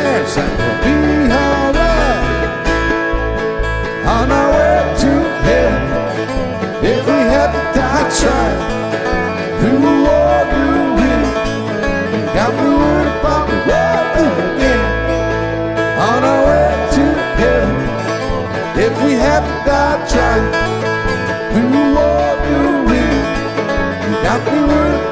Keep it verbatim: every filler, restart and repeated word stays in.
chance and we'll be alright on our way to heaven. If we had to die trying through a war you win, you got me worried about the world again. On our way to heaven, if we had to die trying through a war you win, you got me worried.